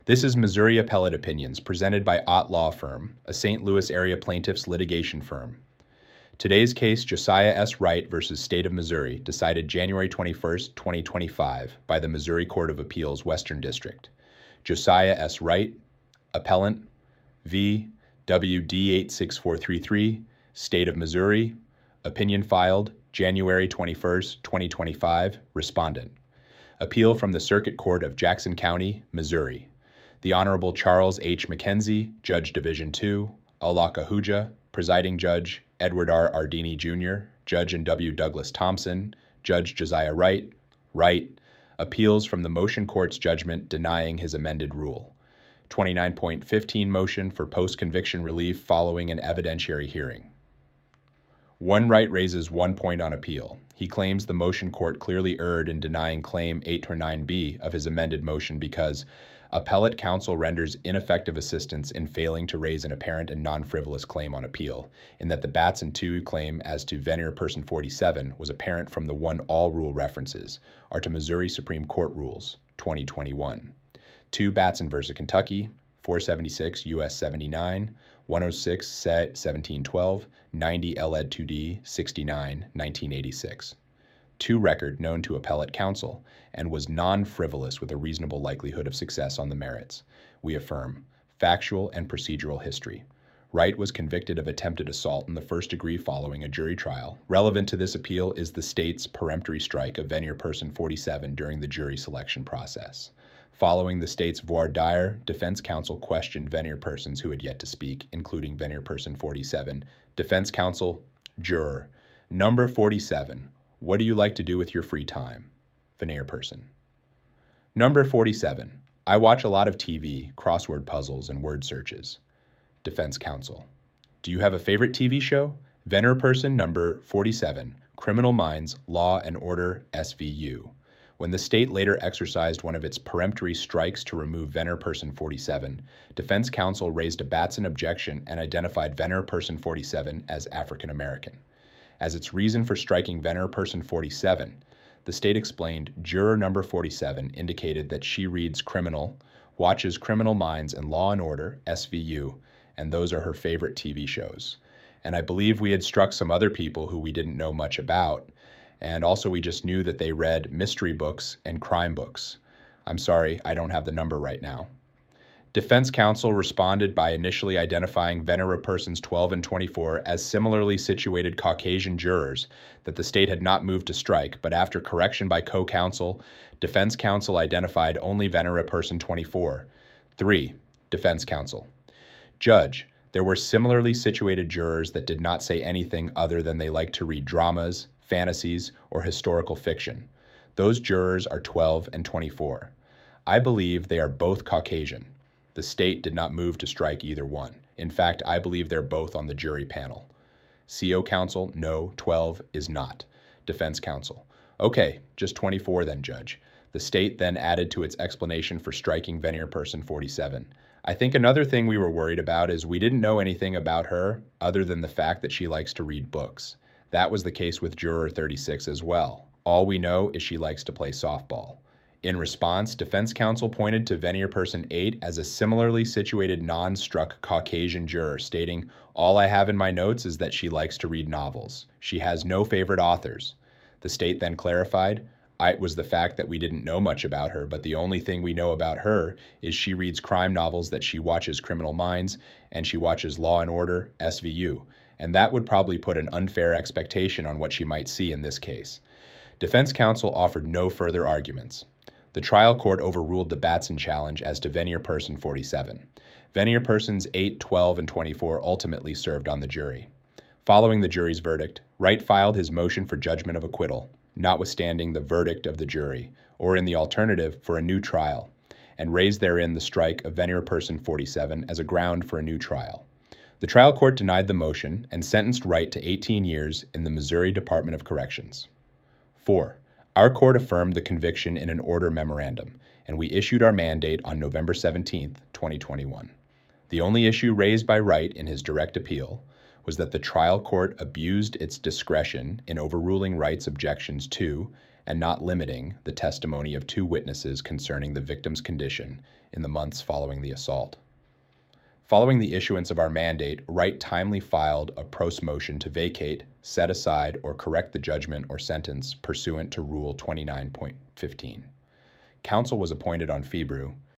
This is Missouri Appellate Opinions, presented by Ott Law Firm, a St. Louis area plaintiffs litigation firm. Today's case, Josiah S. Wright v. State of Missouri, decided January 21, 2025, by the Missouri Court of Appeals, Western District. Josiah S. Wright, Appellant, v. WD 86433, State of Missouri, opinion filed January 21, 2025, Respondent. Appeal from the Circuit Court of Jackson County, Missouri. The Honorable Charles H. McKenzie, Judge Division II, Alakahuja, Presiding Judge Edward R. Ardini Jr., Judge and W. Douglas Thompson, Judge Josiah Wright, appeals from the motion court's judgment denying his amended rule. 29.15 motion for post-conviction relief following an evidentiary hearing. One Wright raises 1 point on appeal. He claims the motion court clearly erred in denying claim 8 or 9B of his amended motion because appellate counsel renders ineffective assistance in failing to raise an apparent and non-frivolous claim on appeal, in that the Batson II claim as to Venner Person 47 was apparent from the one all rule references are to Missouri Supreme Court Rules, 2021. 2 Batson v. Kentucky, 476 U.S. 79, 106 Set 1712, 90 L.Ed. 2D, 69, 1986. 2 record known to appellate counsel and was non-frivolous with a reasonable likelihood of success on the merits. We affirm factual and procedural history. Wright was convicted of attempted assault in the first degree following a jury trial. Relevant to this appeal is the state's peremptory strike of Venner Person 47 during the jury selection process. Following the state's voir dire, defense counsel questioned Venner persons who had yet to speak, including Venner Person 47. Defense counsel, juror, number 47, what do you like to do with your free time? Venner person. Number 47, I watch a lot of TV, crossword puzzles, and word searches. Defense counsel, do you have a favorite TV show? Venner person number 47, Criminal Minds, Law and Order, SVU. When the state later exercised one of its peremptory strikes to remove Venner Person 47, defense counsel raised a Batson objection and identified Venner Person 47 as African American. As its reason for striking Venner Person 47, the state explained juror number 47 indicated that she reads criminal, watches Criminal Minds and Law and Order, SVU, and those are her favorite TV shows. And I believe we had struck some other people who we didn't know much about, and also we just knew that they read mystery books and crime books. I'm sorry, I don't have the number right now. Defense counsel responded by initially identifying Venner Persons 12 and 24 as similarly situated Caucasian jurors that the state had not moved to strike, but after correction by co-counsel, defense counsel identified only Venner Person 24. 3. Defense counsel. Judge, there were similarly situated jurors that did not say anything other than they like to read dramas, fantasies, or historical fiction. Those jurors are 12 and 24. I believe they are both Caucasian. The state did not move to strike either one. In fact, I believe they're both on the jury panel. CO counsel, no, 12 is not. Defense counsel, okay, just 24 then, Judge. The state then added to its explanation for striking Venner Person 47. I think another thing we were worried about is we didn't know anything about her other than the fact that she likes to read books. That was the case with Juror 36 as well. All we know is she likes to play softball. In response, defense counsel pointed to Venner Person 8 as a similarly situated non-struck Caucasian juror, stating, all I have in my notes is that she likes to read novels. She has no favorite authors. The state then clarified, it was the fact that we didn't know much about her, but the only thing we know about her is she reads crime novels, that she watches Criminal Minds, and she watches Law and Order, SVU. And that would probably put an unfair expectation on what she might see in this case. Defense counsel offered no further arguments. The trial court overruled the Batson challenge as to Venner Person 47. Venner Persons 8, 12, and 24 ultimately served on the jury. Following the jury's verdict, Wright filed his motion for judgment of acquittal, notwithstanding the verdict of the jury, or in the alternative for a new trial, and raised therein the strike of Venner Person 47 as a ground for a new trial. The trial court denied the motion and sentenced Wright to 18 years in the Missouri Department of Corrections. 4. Our court affirmed the conviction in an order memorandum, and we issued our mandate on November 17, 2021. The only issue raised by Wright in his direct appeal was that the trial court abused its discretion in overruling Wright's objections to and not limiting the testimony of 2 witnesses concerning the victim's condition in the months following the assault. Following the issuance of our mandate, Wright timely filed a pros motion to vacate, set aside, or correct the judgment or sentence pursuant to Rule 29.15. Counsel was appointed on Febrew,